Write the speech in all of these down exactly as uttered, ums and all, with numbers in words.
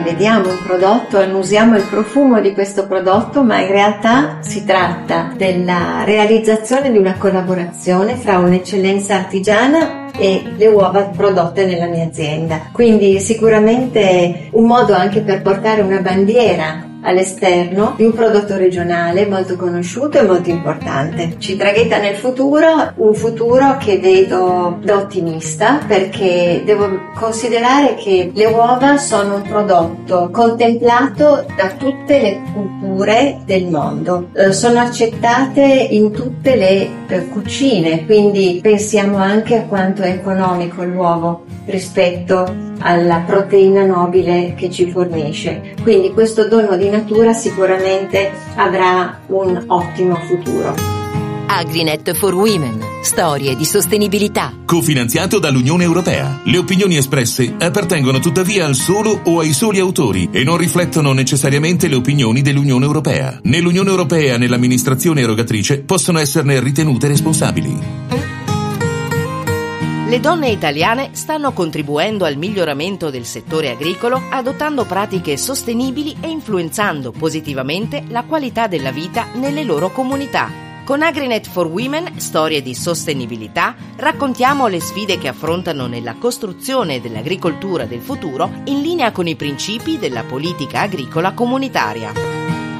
vediamo un prodotto, annusiamo il profumo di questo prodotto, ma in realtà si tratta della realizzazione di una collaborazione fra un'eccellenza artigiana e le uova prodotte nella mia azienda. Quindi sicuramente un modo anche per portare una bandiera all'esterno di un prodotto regionale molto conosciuto e molto importante. Ci traghetta nel futuro, un futuro che vedo da ottimista, perché devo considerare che le uova sono un prodotto contemplato da tutte le culture del mondo, eh, sono accettate in tutte le eh, cucine, quindi pensiamo anche a quanto è economico l'uovo rispetto alla proteina nobile che ci fornisce. Quindi questo dono di natura sicuramente avrà un ottimo futuro. Agrinet for Women. Storie di sostenibilità. Cofinanziato dall'Unione Europea. Le opinioni espresse appartengono tuttavia al solo o ai soli autori e non riflettono necessariamente le opinioni dell'Unione Europea. Né l'Unione Europea né l'amministrazione erogatrice possono esserne ritenute responsabili. Le donne italiane stanno contribuendo al miglioramento del settore agricolo adottando pratiche sostenibili e influenzando positivamente la qualità della vita nelle loro comunità. Con Agrinet for Women, storie di sostenibilità, raccontiamo le sfide che affrontano nella costruzione dell'agricoltura del futuro in linea con i principi della politica agricola comunitaria.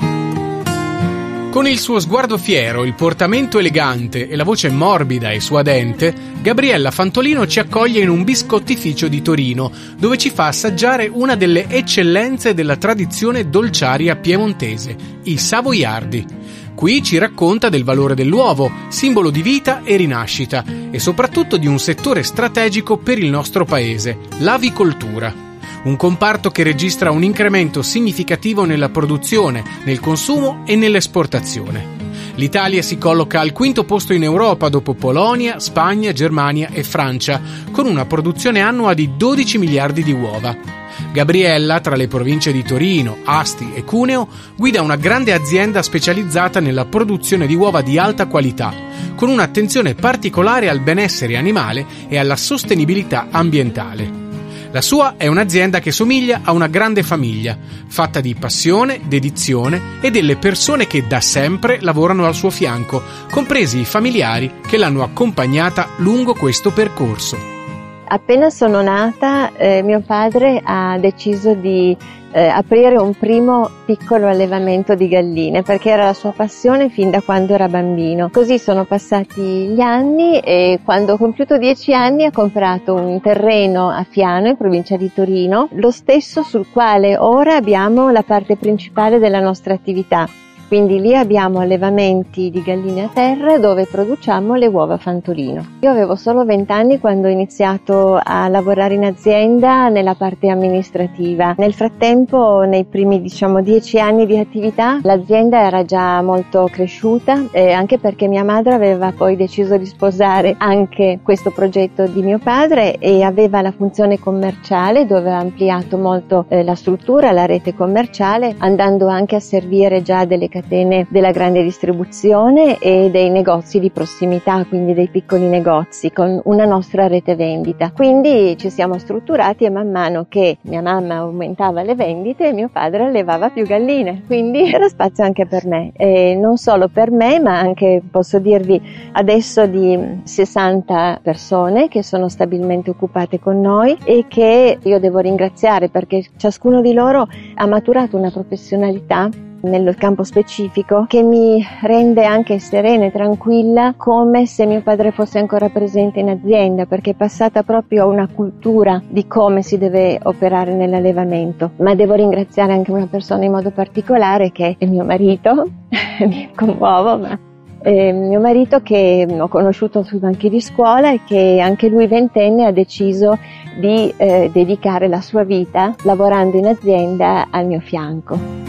Con il suo sguardo fiero, il portamento elegante e la voce morbida e suadente, Gabriella Fantolino ci accoglie in un biscottificio di Torino, dove ci fa assaggiare una delle eccellenze della tradizione dolciaria piemontese, i savoiardi. Qui ci racconta del valore dell'uovo, simbolo di vita e rinascita, e soprattutto di un settore strategico per il nostro paese, l'avicoltura. Un comparto che registra un incremento significativo nella produzione, nel consumo e nell'esportazione. L'Italia si colloca al quinto posto in Europa dopo Polonia, Spagna, Germania e Francia, con una produzione annua di dodici miliardi di uova. Gabriella, tra le province di Torino, Asti e Cuneo, guida una grande azienda specializzata nella produzione di uova di alta qualità, con un'attenzione particolare al benessere animale e alla sostenibilità ambientale. La sua è un'azienda che somiglia a una grande famiglia, fatta di passione, dedizione e delle persone che da sempre lavorano al suo fianco, compresi i familiari che l'hanno accompagnata lungo questo percorso. Appena sono nata, eh, mio padre ha deciso di eh, aprire un primo piccolo allevamento di galline, perché era la sua passione fin da quando era bambino. Così sono passati gli anni e quando ho compiuto dieci anni ha comprato un terreno a Fiano, in provincia di Torino, lo stesso sul quale ora abbiamo la parte principale della nostra attività. Quindi lì abbiamo allevamenti di galline a terra dove produciamo le uova Fantolino. Io avevo solo venti anni quando ho iniziato a lavorare in azienda nella parte amministrativa. Nel frattempo, nei primi diciamo dieci anni di attività, l'azienda era già molto cresciuta, eh, anche perché mia madre aveva poi deciso di sposare anche questo progetto di mio padre e aveva la funzione commerciale dove ha ampliato molto eh, la struttura, la rete commerciale, andando anche a servire già delle catene della grande distribuzione e dei negozi di prossimità, quindi dei piccoli negozi con una nostra rete vendita. Quindi ci siamo strutturati e man mano che mia mamma aumentava le vendite mio padre allevava più galline, quindi era spazio anche per me, e non solo per me ma anche, posso dirvi adesso, di sessanta persone che sono stabilmente occupate con noi e che io devo ringraziare perché ciascuno di loro ha maturato una professionalità nel campo specifico che mi rende anche serena e tranquilla, come se mio padre fosse ancora presente in azienda, perché è passata proprio una cultura di come si deve operare nell'allevamento. Ma devo ringraziare anche una persona in modo particolare che è mio marito mi commuovo ma Eh, mio marito, che ho conosciuto sui banchi di scuola e che anche lui ventenne ha deciso di eh, dedicare la sua vita lavorando in azienda al mio fianco.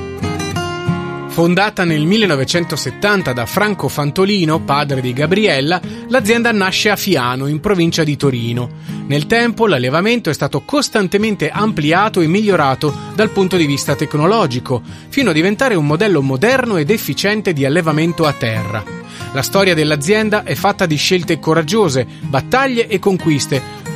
Fondata nel millenovecentosettanta da Franco Fantolino, padre di Gabriella, l'azienda nasce a Fiano, in provincia di Torino. Nel tempo l'allevamento è stato costantemente ampliato e migliorato dal punto di vista tecnologico, fino a diventare un modello moderno ed efficiente di allevamento a terra. La storia dell'azienda è fatta di scelte coraggiose, battaglie e conquiste,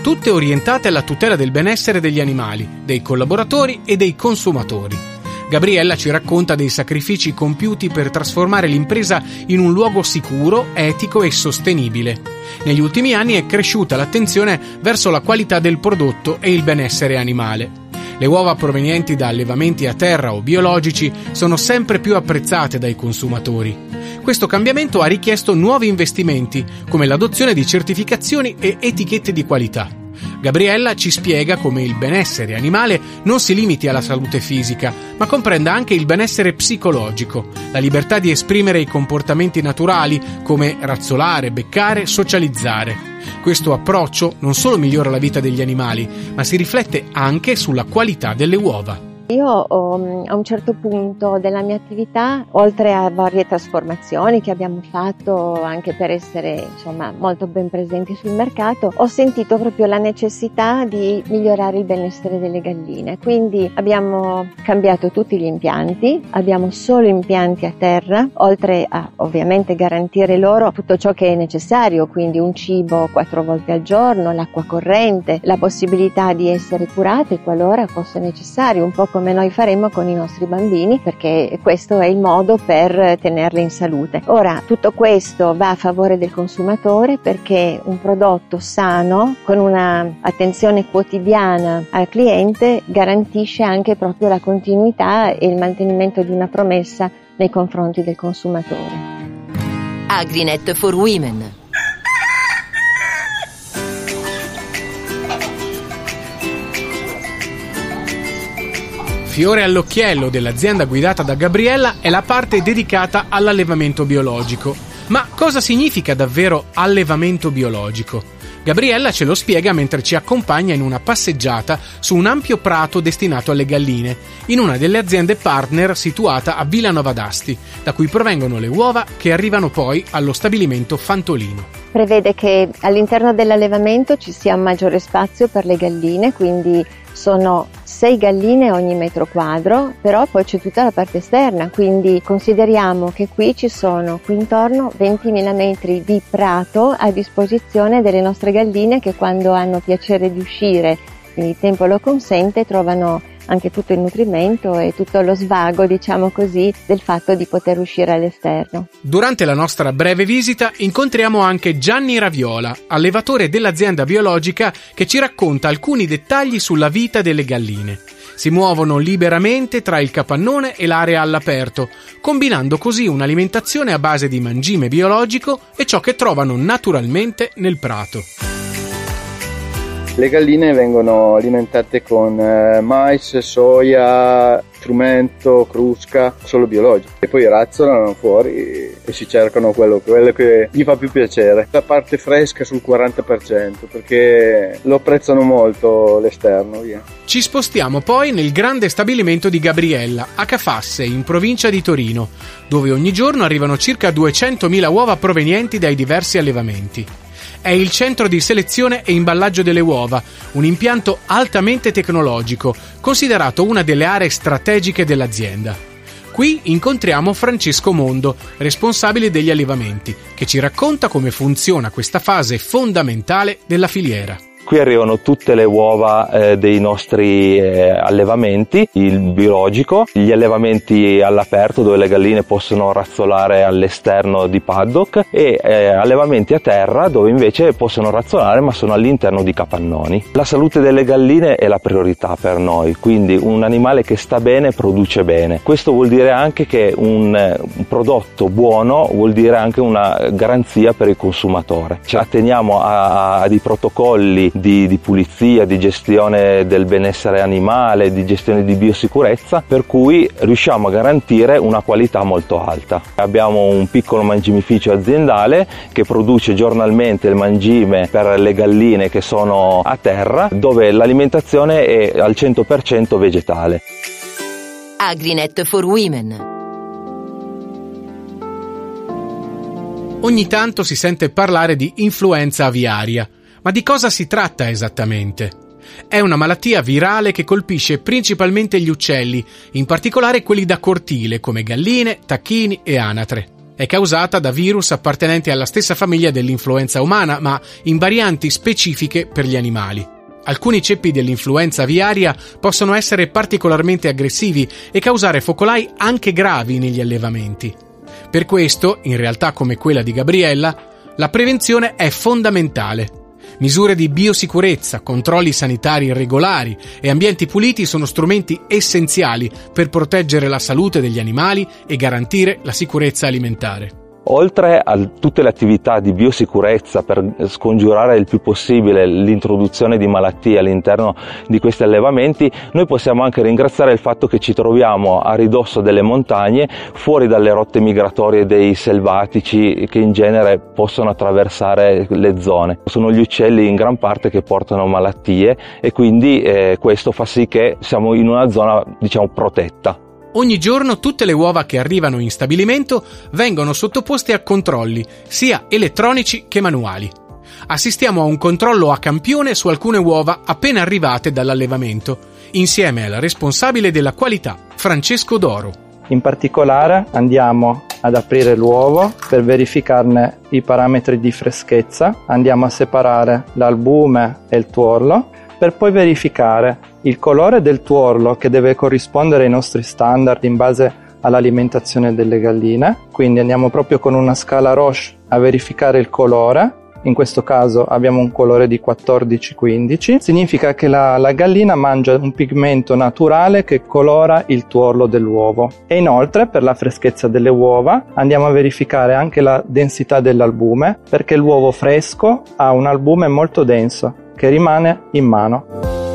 tutte orientate alla tutela del benessere degli animali, dei collaboratori e dei consumatori. Gabriella ci racconta dei sacrifici compiuti per trasformare l'impresa in un luogo sicuro, etico e sostenibile. Negli ultimi anni è cresciuta l'attenzione verso la qualità del prodotto e il benessere animale. Le uova provenienti da allevamenti a terra o biologici sono sempre più apprezzate dai consumatori. Questo cambiamento ha richiesto nuovi investimenti, come l'adozione di certificazioni e etichette di qualità. Gabriella ci spiega come il benessere animale non si limiti alla salute fisica, ma comprenda anche il benessere psicologico, la libertà di esprimere i comportamenti naturali come razzolare, beccare, socializzare. Questo approccio non solo migliora la vita degli animali, ma si riflette anche sulla qualità delle uova. Io ho, a un certo punto della mia attività, oltre a varie trasformazioni che abbiamo fatto anche per essere insomma molto ben presenti sul mercato, ho sentito proprio la necessità di migliorare il benessere delle galline. Quindi abbiamo cambiato tutti gli impianti, abbiamo solo impianti a terra, oltre a ovviamente garantire loro tutto ciò che è necessario, quindi un cibo quattro volte al giorno, l'acqua corrente, la possibilità di essere curate qualora fosse necessario, un po' come noi faremo con i nostri bambini, perché questo è il modo per tenerli in salute. Ora, tutto questo va a favore del consumatore perché un prodotto sano, con una attenzione quotidiana al cliente, garantisce anche proprio la continuità e il mantenimento di una promessa nei confronti del consumatore. Agrinet for Women. Fiore all'occhiello dell'azienda guidata da Gabriella è la parte dedicata all'allevamento biologico. Ma cosa significa davvero allevamento biologico? Gabriella ce lo spiega mentre ci accompagna in una passeggiata su un ampio prato destinato alle galline, in una delle aziende partner situata a Villanova d'Asti, da cui provengono le uova che arrivano poi allo stabilimento Fantolino. Prevede che all'interno dell'allevamento ci sia un maggiore spazio per le galline, quindi sono sei galline ogni metro quadro, però poi c'è tutta la parte esterna, quindi consideriamo che qui ci sono qui intorno ventimila metri di prato a disposizione delle nostre galline che quando hanno piacere di uscire, quindi il tempo lo consente, trovano anche tutto il nutrimento e tutto lo svago, diciamo così, del fatto di poter uscire all'esterno. Durante la nostra breve visita incontriamo anche Gianni Raviola, allevatore dell'azienda biologica, che ci racconta alcuni dettagli sulla vita delle galline. Si muovono liberamente tra il capannone e l'area all'aperto, combinando così un'alimentazione a base di mangime biologico e ciò che trovano naturalmente nel prato. Le galline vengono alimentate con eh, mais, soia, frumento, crusca, solo biologico. E poi razzolano fuori e si cercano quello, quello che gli fa più piacere. La parte fresca sul quaranta per cento perché lo apprezzano molto l'esterno, via. Ci spostiamo poi nel grande stabilimento di Gabriella, a Cafasse, in provincia di Torino, dove ogni giorno arrivano circa duecentomila uova provenienti dai diversi allevamenti. È il centro di selezione e imballaggio delle uova, un impianto altamente tecnologico, considerato una delle aree strategiche dell'azienda. Qui incontriamo Francesco Mondo, responsabile degli allevamenti, che ci racconta come funziona questa fase fondamentale della filiera. Qui arrivano tutte le uova eh, dei nostri eh, allevamenti, il biologico, gli allevamenti all'aperto dove le galline possono razzolare all'esterno di paddock e eh, allevamenti a terra dove invece possono razzolare ma sono all'interno di capannoni. La salute delle galline è la priorità per noi, quindi un animale che sta bene produce bene. Questo vuol dire anche che un, un prodotto buono vuol dire anche una garanzia per il consumatore. Ci atteniamo a, a dei protocolli Di, di pulizia, di gestione del benessere animale, di gestione di biosicurezza, per cui riusciamo a garantire una qualità molto alta. Abbiamo un piccolo mangimificio aziendale che produce giornalmente il mangime per le galline che sono a terra, dove l'alimentazione è al cento per cento vegetale. Agrinet for Women. Ogni tanto si sente parlare di influenza aviaria. Ma di cosa si tratta esattamente? È una malattia virale che colpisce principalmente gli uccelli, in particolare quelli da cortile come galline, tacchini e anatre. È causata da virus appartenenti alla stessa famiglia dell'influenza umana, ma in varianti specifiche per gli animali. Alcuni ceppi dell'influenza aviaria possono essere particolarmente aggressivi e causare focolai anche gravi negli allevamenti. Per questo, in realtà come quella di Gabriella, la prevenzione è fondamentale. Misure di biosicurezza, controlli sanitari regolari e ambienti puliti sono strumenti essenziali per proteggere la salute degli animali e garantire la sicurezza alimentare. Oltre a tutte le attività di biosicurezza per scongiurare il più possibile l'introduzione di malattie all'interno di questi allevamenti, noi possiamo anche ringraziare il fatto che ci troviamo a ridosso delle montagne, fuori dalle rotte migratorie dei selvatici che in genere possono attraversare le zone. Sono gli uccelli in gran parte che portano malattie e quindi eh, questo fa sì che siamo in una zona, diciamo, protetta. Ogni giorno tutte le uova che arrivano in stabilimento vengono sottoposte a controlli, sia elettronici che manuali. Assistiamo a un controllo a campione su alcune uova appena arrivate dall'allevamento, insieme alla responsabile della qualità, Francesco Doro. In particolare andiamo ad aprire l'uovo per verificarne i parametri di freschezza, andiamo a separare l'albume e il tuorlo, per poi verificare il colore del tuorlo che deve corrispondere ai nostri standard in base all'alimentazione delle galline. Quindi andiamo proprio con una scala Roche a verificare il colore. In questo caso abbiamo un colore di quattordici quindici. Significa che la, la gallina mangia un pigmento naturale che colora il tuorlo dell'uovo. E inoltre, per la freschezza delle uova, andiamo a verificare anche la densità dell'albume, perché l'uovo fresco ha un albume molto denso che rimane in mano.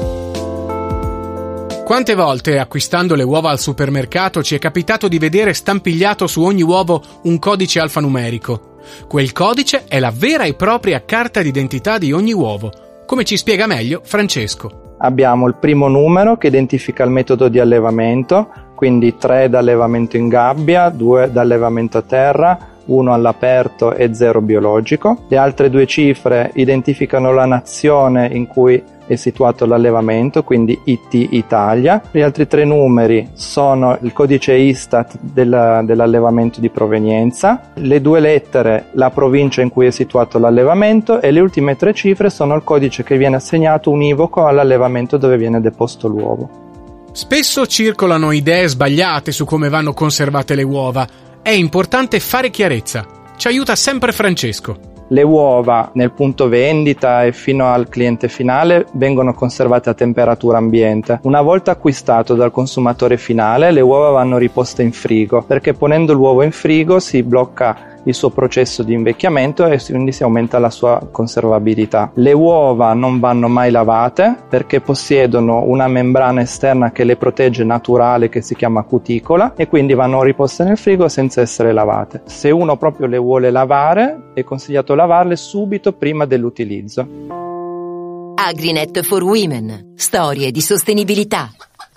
Quante volte, acquistando le uova al supermercato, ci è capitato di vedere stampigliato su ogni uovo un codice alfanumerico? Quel codice è la vera e propria carta d'identità di ogni uovo, come ci spiega meglio Francesco. Abbiamo il primo numero che identifica il metodo di allevamento, quindi tre da allevamento in gabbia, due da allevamento a terra, uno all'aperto e zero biologico. Le altre due cifre identificano la nazione in cui è situato l'allevamento, quindi I T Italia. Gli altri tre numeri sono il codice Istat della, dell'allevamento di provenienza, le due lettere la provincia in cui è situato l'allevamento e le ultime tre cifre sono il codice che viene assegnato univoco all'allevamento dove viene deposto l'uovo. Spesso circolano idee sbagliate su come vanno conservate le uova. È importante fare chiarezza. Ci aiuta sempre Francesco. Le uova nel punto vendita e fino al cliente finale vengono conservate a temperatura ambiente. Una volta acquistato dal consumatore finale, le uova vanno riposte in frigo, perché ponendo l'uovo in frigo si blocca il suo processo di invecchiamento e quindi si aumenta la sua conservabilità. Le uova non vanno mai lavate perché possiedono una membrana esterna che le protegge naturale, che si chiama cuticola, e quindi vanno riposte nel frigo senza essere lavate. Se uno proprio le vuole lavare, è consigliato lavarle subito prima dell'utilizzo. Agrinet for Women. Storie di sostenibilità.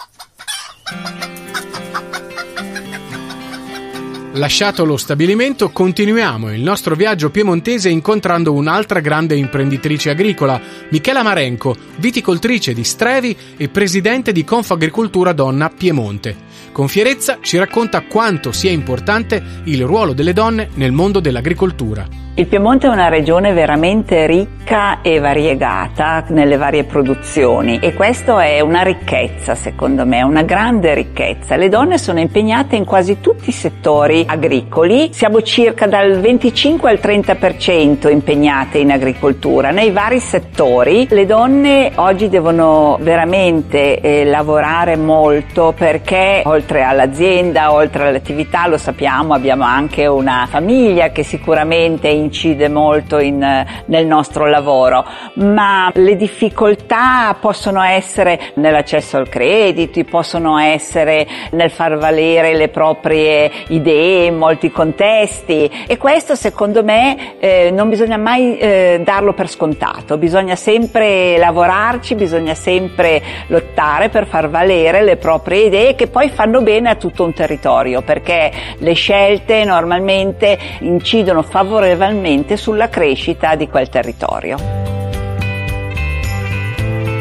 Lasciato lo stabilimento, continuiamo il nostro viaggio piemontese incontrando un'altra grande imprenditrice agricola, Michela Marenco, viticoltrice di Strevi e presidente di Confagricoltura Donna Piemonte. Con fierezza ci racconta quanto sia importante il ruolo delle donne nel mondo dell'agricoltura. Il Piemonte è una regione veramente ricca e variegata nelle varie produzioni e questo è una ricchezza, secondo me, una grande ricchezza. Le donne sono impegnate in quasi tutti i settori agricoli, siamo circa dal venticinque al trenta per cento impegnate in agricoltura, nei vari settori. Le donne oggi devono veramente eh, lavorare molto perché oltre all'azienda, oltre all'attività, lo sappiamo, abbiamo anche una famiglia che sicuramente incide molto in, nel nostro lavoro, ma le difficoltà possono essere nell'accesso al credito, possono essere nel far valere le proprie idee in molti contesti e questo secondo me eh, non bisogna mai eh, darlo per scontato, bisogna sempre lavorarci, bisogna sempre lottare per far valere le proprie idee che poi fanno bene a tutto un territorio, perché le scelte normalmente incidono favorevolmente sulla crescita di quel territorio.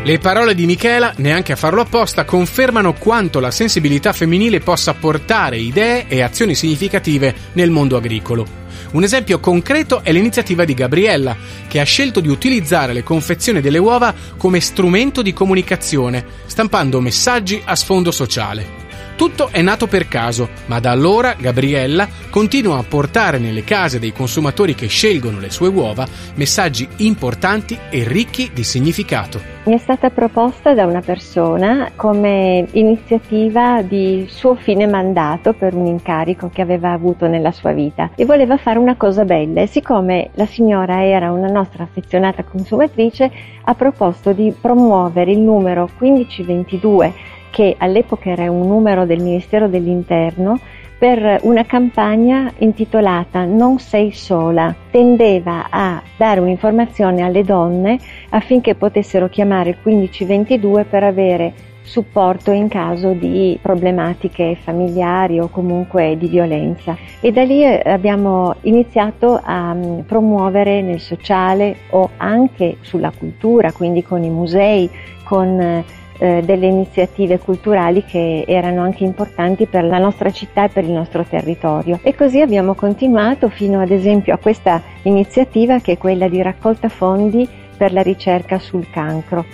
Le parole di Michela, neanche a farlo apposta, confermano quanto la sensibilità femminile possa portare idee e azioni significative nel mondo agricolo. Un esempio concreto è l'iniziativa di Gabriella, che ha scelto di utilizzare le confezioni delle uova come strumento di comunicazione, stampando messaggi a sfondo sociale. Tutto è nato per caso, ma da allora Gabriella continua a portare nelle case dei consumatori che scelgono le sue uova messaggi importanti e ricchi di significato. Mi è stata proposta da una persona come iniziativa di suo fine mandato per un incarico che aveva avuto nella sua vita e voleva fare una cosa bella, e siccome la signora era una nostra affezionata consumatrice ha proposto di promuovere il numero quindici ventidue, che all'epoca era un numero del Ministero dell'Interno, per una campagna intitolata Non sei sola. Tendeva a dare un'informazione alle donne affinché potessero chiamare il quindici ventidue per avere supporto in caso di problematiche familiari o comunque di violenza. E da lì abbiamo iniziato a promuovere nel sociale o anche sulla cultura, quindi con i musei, con delle iniziative culturali che erano anche importanti per la nostra città e per il nostro territorio. E così abbiamo continuato fino ad esempio a questa iniziativa, che è quella di raccolta fondi per la ricerca sul cancro.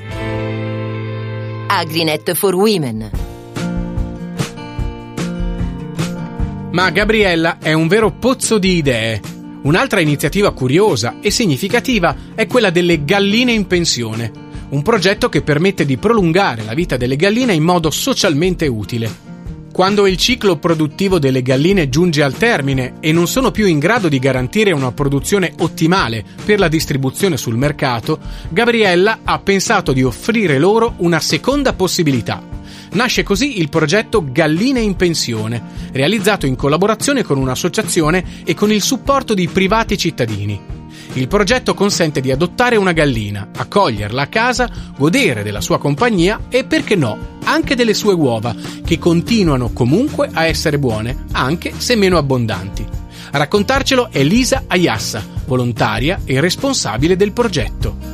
Agrinet for Women. Ma Gabriella è un vero pozzo di idee. Un'altra iniziativa curiosa e significativa è quella delle galline in pensione. Un progetto che permette di prolungare la vita delle galline in modo socialmente utile. Quando il ciclo produttivo delle galline giunge al termine e non sono più in grado di garantire una produzione ottimale per la distribuzione sul mercato, Gabriella ha pensato di offrire loro una seconda possibilità. Nasce così il progetto Galline in Pensione, realizzato in collaborazione con un'associazione e con il supporto di privati cittadini. Il progetto consente di adottare una gallina, accoglierla a casa, godere della sua compagnia e, perché no, anche delle sue uova, che continuano comunque a essere buone, anche se meno abbondanti. A raccontarcelo è Lisa Ayassa, volontaria e responsabile del progetto.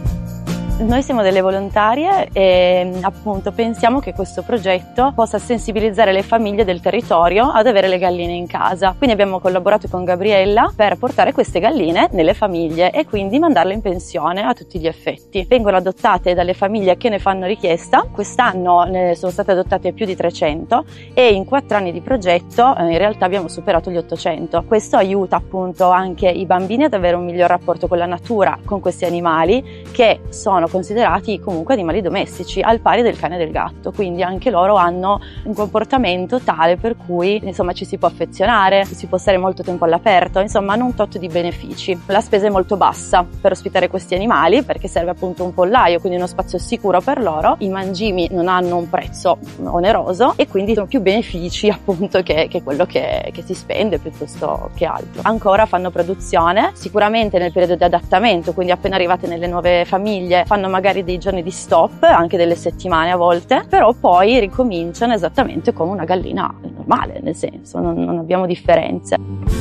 Noi siamo delle volontarie e appunto pensiamo che questo progetto possa sensibilizzare le famiglie del territorio ad avere le galline in casa. Quindi abbiamo collaborato con Gabriella per portare queste galline nelle famiglie e quindi mandarle in pensione a tutti gli effetti. Vengono adottate dalle famiglie che ne fanno richiesta. Quest'anno ne sono state adottate più di trecento e in quattro anni di progetto in realtà abbiamo superato gli ottocento. Questo aiuta appunto anche i bambini ad avere un miglior rapporto con la natura, con questi animali che sono considerati comunque animali domestici al pari del cane e del gatto, quindi anche loro hanno un comportamento tale per cui insomma ci si può affezionare, si può stare molto tempo all'aperto, insomma hanno un tot di benefici. La spesa è molto bassa per ospitare questi animali perché serve appunto un pollaio, quindi uno spazio sicuro per loro, i mangimi non hanno un prezzo oneroso e quindi sono più benefici appunto che, che quello che, che si spende piuttosto che altro. Ancora fanno produzione, sicuramente nel periodo di adattamento, quindi appena arrivate nelle nuove famiglie fanno magari dei giorni di stop, anche delle settimane a volte, però poi ricominciano esattamente come una gallina normale, nel senso non, non abbiamo differenze.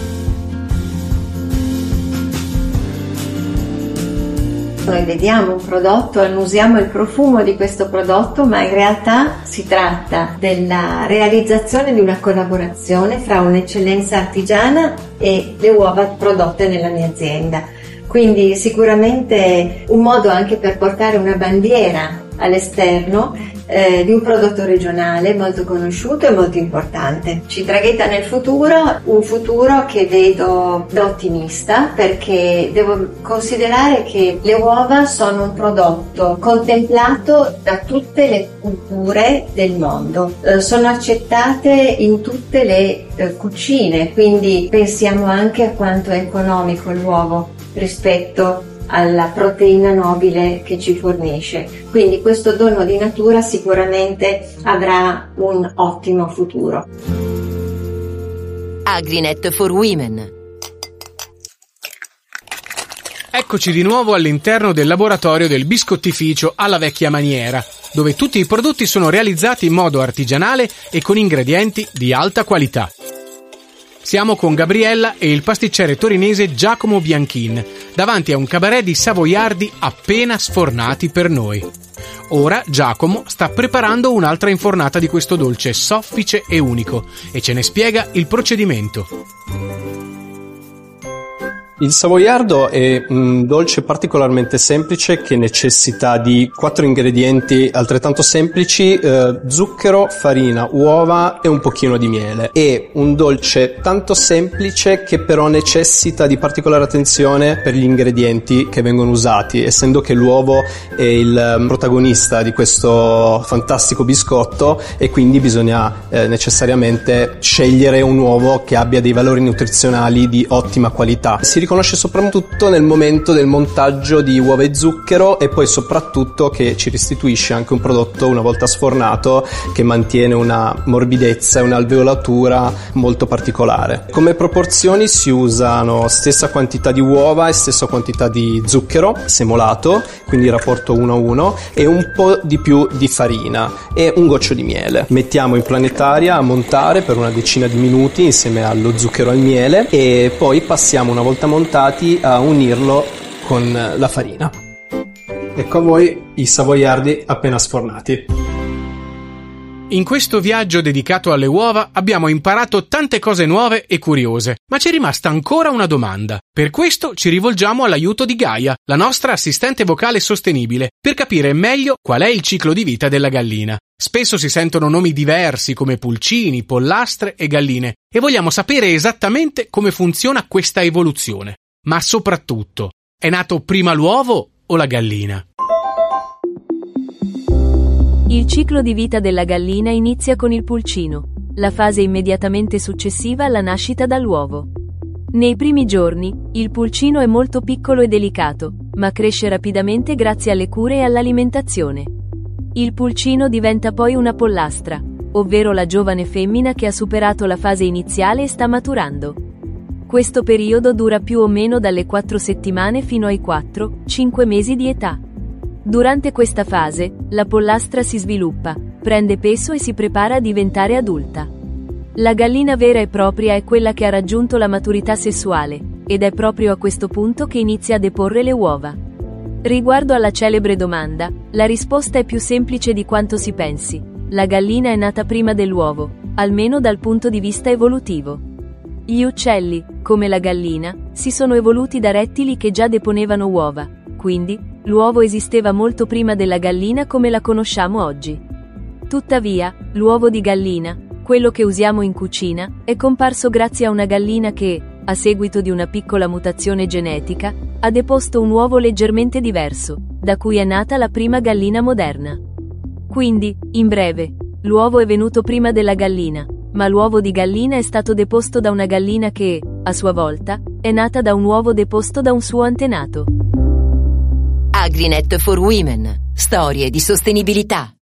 Noi vediamo un prodotto, annusiamo il profumo di questo prodotto, ma in realtà si tratta della realizzazione di una collaborazione tra un'eccellenza artigiana e le uova prodotte nella mia azienda. Quindi sicuramente un modo anche per portare una bandiera all'esterno eh, di un prodotto regionale molto conosciuto e molto importante. Ci traghetta nel futuro, un futuro che vedo da ottimista, perché devo considerare che le uova sono un prodotto contemplato da tutte le culture del mondo, eh, sono accettate in tutte le eh, cucine, quindi pensiamo anche a quanto è economico l'uovo rispetto alla proteina nobile che ci fornisce. Quindi questo dono di natura sicuramente avrà un ottimo futuro. Agrinet for Women. Eccoci di nuovo all'interno del laboratorio del biscottificio alla vecchia maniera, dove tutti i prodotti sono realizzati in modo artigianale e con ingredienti di alta qualità. Siamo con Gabriella e il pasticcere torinese Giacomo Bianchin, davanti a un cabaret di savoiardi appena sfornati per noi. Ora Giacomo sta preparando un'altra infornata di questo dolce soffice e unico e ce ne spiega il procedimento. Il savoiardo è un dolce particolarmente semplice che necessita di quattro ingredienti altrettanto semplici: eh, zucchero, farina, uova e un pochino di miele. È un dolce tanto semplice che però necessita di particolare attenzione per gli ingredienti che vengono usati, essendo che l'uovo è il protagonista di questo fantastico biscotto e quindi bisogna eh, necessariamente scegliere un uovo che abbia dei valori nutrizionali di ottima qualità. Si conosce soprattutto nel momento del montaggio di uova e zucchero, e poi soprattutto che ci restituisce anche un prodotto una volta sfornato che mantiene una morbidezza e un'alveolatura molto particolare. Come proporzioni si usano stessa quantità di uova e stessa quantità di zucchero semolato, quindi rapporto uno a uno, e un po' di più di farina e un goccio di miele. Mettiamo in planetaria a montare per una decina di minuti insieme allo zucchero e al miele, e poi passiamo, una volta montati, a unirlo con la farina. Ecco a voi i savoiardi appena sfornati. In questo viaggio dedicato alle uova abbiamo imparato tante cose nuove e curiose, ma c'è rimasta ancora una domanda. Per questo ci rivolgiamo all'aiuto di Gaia, la nostra assistente vocale sostenibile, per capire meglio qual è il ciclo di vita della gallina. Spesso si sentono nomi diversi come pulcini, pollastre e galline, e vogliamo sapere esattamente come funziona questa evoluzione. Ma soprattutto, è nato prima l'uovo o la gallina? Il ciclo di vita della gallina inizia con il pulcino, la fase immediatamente successiva alla nascita dall'uovo. Nei primi giorni, il pulcino è molto piccolo e delicato, ma cresce rapidamente grazie alle cure e all'alimentazione. Il pulcino diventa poi una pollastra, ovvero la giovane femmina che ha superato la fase iniziale e sta maturando. Questo periodo dura più o meno dalle quattro settimane fino ai quattro cinque mesi di età. Durante questa fase, la pollastra si sviluppa, prende peso e si prepara a diventare adulta. La gallina vera e propria è quella che ha raggiunto la maturità sessuale, ed è proprio a questo punto che inizia a deporre le uova. Riguardo alla celebre domanda, la risposta è più semplice di quanto si pensi. La gallina è nata prima dell'uovo, almeno dal punto di vista evolutivo. Gli uccelli, come la gallina, si sono evoluti da rettili che già deponevano uova, quindi l'uovo esisteva molto prima della gallina come la conosciamo oggi. Tuttavia, l'uovo di gallina, quello che usiamo in cucina, è comparso grazie a una gallina che, a seguito di una piccola mutazione genetica, ha deposto un uovo leggermente diverso, da cui è nata la prima gallina moderna. Quindi, in breve, l'uovo è venuto prima della gallina, ma l'uovo di gallina è stato deposto da una gallina che, a sua volta, è nata da un uovo deposto da un suo antenato. Agrinet for Women. Storie di sostenibilità.